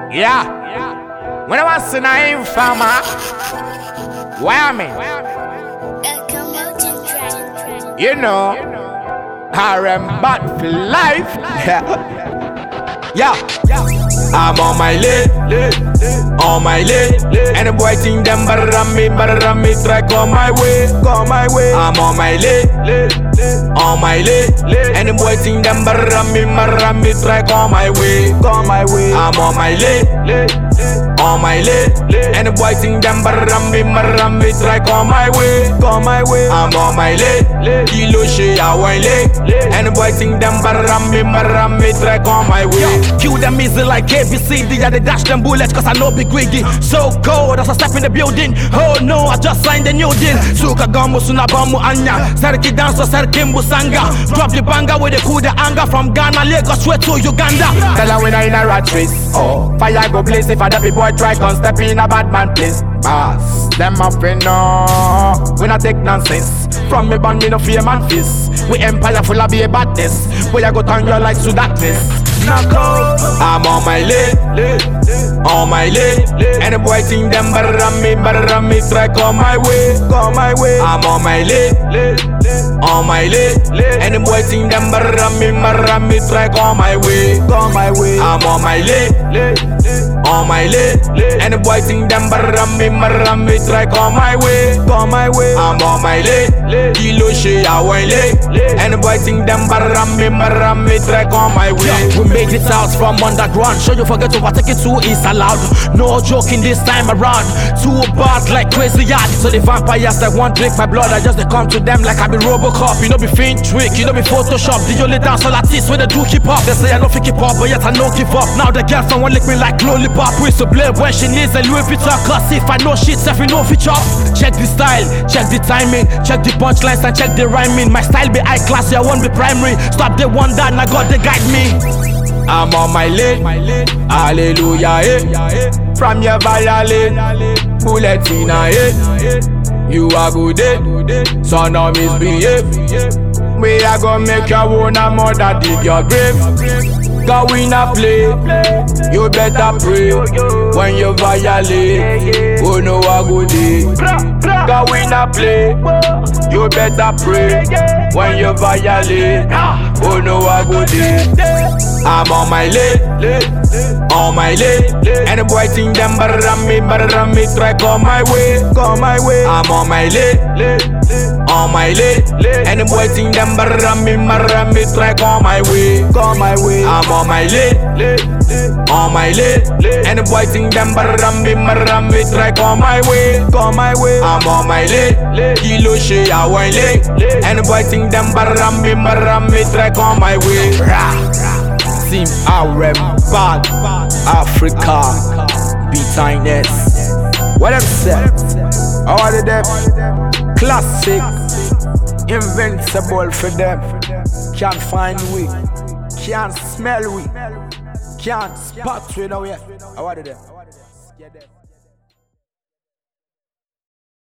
Yeah. When I was in a informer, why me? You know, RM bad for life. Yeah. I'm on my lane, and the boy think them better than me, try come my way. I'm on my lane, and the boy think them better than me, try come my way. I'm on my lane, and the boy think them better than me, try come my way. I'm on my lane, kilo shit I wine late, and the boy think them better than me, try come my way. Kill them easy like ABCD, yeah, they dash them bullets cause I know big wiggy. So cold as I step in the building. Oh no, I just signed a new deal. Suka gamu sunabamu anya, Sarki dance or Sarkimbu sanga. Drop the banger with the kuda anger from Ghana, Lagos, straight to Uganda. Tell her when I in a rat race. Oh, fire go blaze if a dappy boy try come step in a bad man place. Boss, them up in no, we not take nonsense. From me band me no fear man fist. We empire full of be a badness. We a go turn your lights to darkness. I'm on my lane, and the boy think them better than me, try come my way. I'm on my lane, and the boy think them better than me, try come my way. I'm on my lane, and the boy think them better than me, try come my way. I'm on my lane, kilo shit I wine late, and the boy think them better than me, try come my way. Make it out from underground. Sure you forget to overtake it too is allowed. No joking this time around. Too bad like crazy yard. So the vampires that want drink my blood, I just they come to them like I be Robocop. You know be fiend trick, you know be Photoshop. The only dance all artists when they do keep up. They say I know fi keep up, but yet I no give up. Now the girl someone lick me like lollipop. We so blame when she needs a Louis Vuitton. Cause if I know shit, if you know fi chop. Check the style, check the timing, check the punchlines and check the rhyming. My style be high class, I won't be primary. Stop the one that I got they guide me. I'm on my lane, hallelujah, eh. From your violin, bullet in a head. You are good, eh? So now misbehave. We are gonna make your own a mother dig your grave. Go in a play, you better pray. When you violate, oh no a good day. Go in a play, you better pray. When you violate, oh no a good day. I'm on my lane, and the boy think them better than me, try come my way. I'm on my lane, and the boy think them better than me, try come my way. I'm on my lane, and the boy think them better than me, try come my way. I'm on my lane, kilo shit I wine late, and the boy think them better than me, try come my way. Team RM bad Africa B-Tiness. What them say? All of them classic, invincible for them. Can't find we, can't smell we, can't spot we now yet. What of them?